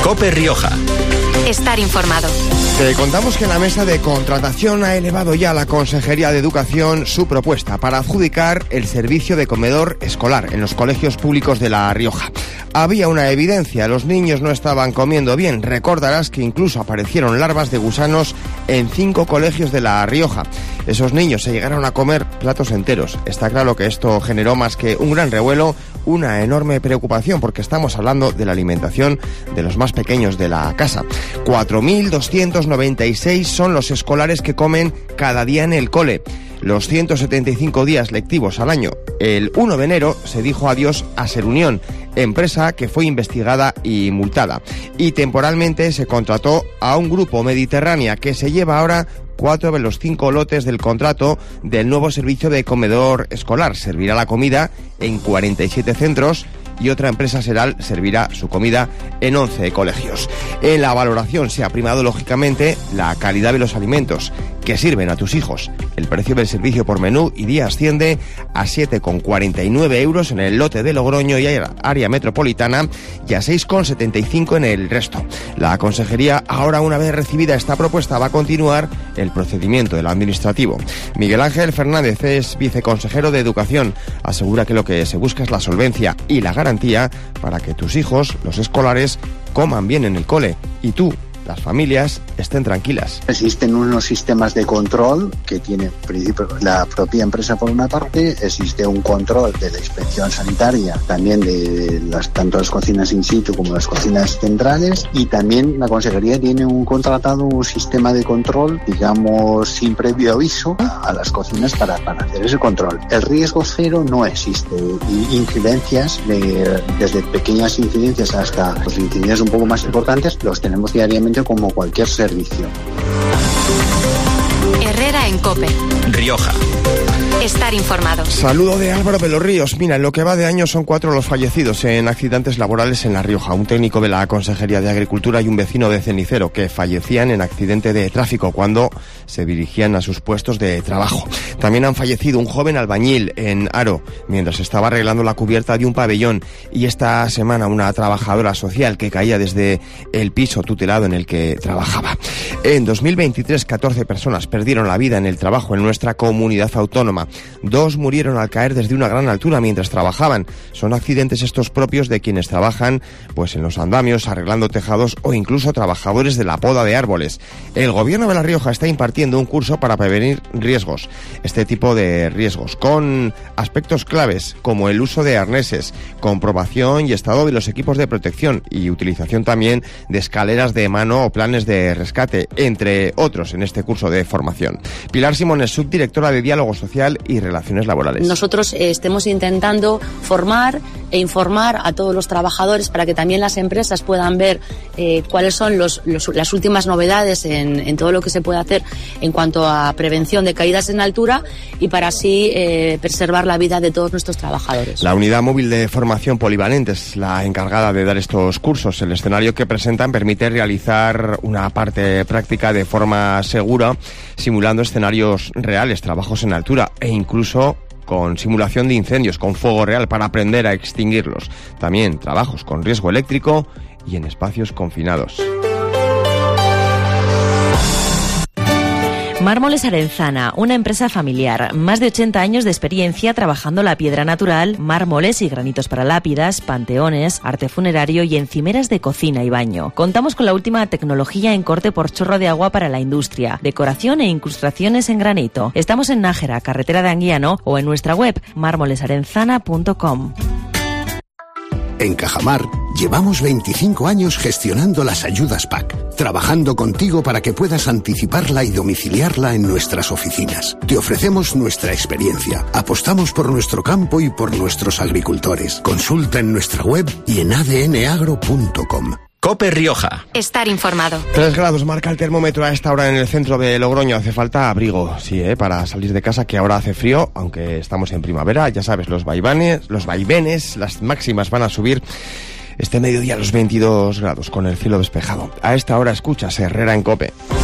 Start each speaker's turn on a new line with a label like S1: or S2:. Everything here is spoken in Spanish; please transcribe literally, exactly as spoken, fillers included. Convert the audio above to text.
S1: COPE Rioja.
S2: Estar informado.
S3: Te contamos que la mesa de contratación ha elevado ya a la Consejería de Educación su propuesta para adjudicar el servicio de comedor escolar en los colegios públicos de La Rioja. Había una evidencia, los niños no estaban comiendo bien. Recordarás que incluso aparecieron larvas de gusanos en cinco colegios de La Rioja. Esos niños se llegaron a comer platos enteros. Está claro que esto generó más que un gran revuelo, una enorme preocupación, porque estamos hablando de la alimentación de los más pequeños de la casa. cuatro mil doscientos noventa y seis son los escolares que comen cada día en el cole. Los ciento setenta y cinco días lectivos al año. El uno de enero se dijo adiós a Serunión, empresa que fue investigada y multada. Y temporalmente se contrató a un grupo Mediterránea que se lleva ahora cuatro de los cinco lotes del contrato del nuevo servicio de comedor escolar. Servirá la comida en cuarenta y siete centros y otra empresa Seral servirá su comida en once colegios. En la valoración se ha primado, lógicamente, la calidad de los alimentos que sirven a tus hijos. El precio del servicio por menú y día asciende a siete con cuarenta y nueve euros en el lote de Logroño y área metropolitana y a seis con setenta y cinco en el resto. La Consejería, ahora una vez recibida esta propuesta, va a continuar el procedimiento del administrativo. Miguel Ángel Fernández es viceconsejero de Educación. Asegura que lo que se busca es la solvencia y la garantía para que tus hijos, los escolares, coman bien en el cole y tú, las familias, estén tranquilas.
S4: Existen unos sistemas de control que tiene en principio la propia empresa por una parte, existe un control de la inspección sanitaria, también de las, tanto las cocinas in situ como las cocinas centrales, y también la Consejería tiene un contratado un sistema de control, digamos, sin previo aviso a, a las cocinas para, para hacer ese control. El riesgo cero no existe, y incidencias, de, desde pequeñas incidencias hasta pues, incidencias un poco más importantes, los tenemos diariamente como cualquier servicio.
S2: Herrera en COPE
S1: Rioja.
S2: Estar informado.
S3: Saludo de Álvaro de los Ríos. Mira, en lo que va de año son cuatro los fallecidos en accidentes laborales en La Rioja. Un técnico de la Consejería de Agricultura y un vecino de Cenicero que fallecían en accidente de tráfico cuando se dirigían a sus puestos de trabajo. También han fallecido un joven albañil en Haro mientras estaba arreglando la cubierta de un pabellón, y esta semana una trabajadora social que caía desde el piso tutelado en el que trabajaba. En dos mil veintitrés, catorce personas perdieron la vida en el trabajo en nuestra comunidad autónoma. Dos murieron al caer desde una gran altura mientras trabajaban. Son accidentes estos propios de quienes trabajan pues en los andamios, arreglando tejados o incluso trabajadores de la poda de árboles. El Gobierno de La Rioja está impartiendo un curso para prevenir riesgos, este tipo de riesgos, con aspectos claves como el uso de arneses, comprobación y estado de los equipos de protección y utilización también de escaleras de mano o planes de rescate, entre otros en este curso de formación. Pilar Simón es subdirectora de Diálogo Social y Relaciones Laborales.
S5: Nosotros eh, estemos intentando formar e informar a todos los trabajadores para que también las empresas puedan ver eh, cuáles son los, los, las últimas novedades en, en todo lo que se puede hacer en cuanto a prevención de caídas en altura, y para así eh, preservar la vida de todos nuestros trabajadores.
S3: La unidad móvil de formación polivalente es la encargada de dar estos cursos. El escenario que presentan permite realizar una parte práctica de forma segura, simulando escenarios reales, trabajos en altura e incluso con simulación de incendios con fuego real para aprender a extinguirlos. También trabajos con riesgo eléctrico y en espacios confinados.
S6: Mármoles Arenzana, una empresa familiar, más de ochenta años de experiencia trabajando la piedra natural, mármoles y granitos para lápidas, panteones, arte funerario y encimeras de cocina y baño. Contamos con la última tecnología en corte por chorro de agua para la industria, decoración e incrustaciones en granito. Estamos en Nájera, carretera de Anguiano, o en nuestra web mármoles arenzana punto com.
S7: En Cajamar llevamos veinticinco años gestionando las ayudas P A C, trabajando contigo para que puedas anticiparla y domiciliarla en nuestras oficinas. Te ofrecemos nuestra experiencia, apostamos por nuestro campo y por nuestros agricultores. Consulta en nuestra web y en a d n agro punto com.
S1: COPE Rioja.
S2: Estar informado.
S3: Tres grados marca el termómetro a esta hora en el centro de Logroño. Hace falta abrigo, sí, ¿eh? Para salir de casa, que ahora hace frío, aunque estamos en primavera. Ya sabes, los vaivenes, los vaivenes, las máximas van a subir este mediodía a los veintidós grados con el cielo despejado. A esta hora escuchas Herrera en COPE.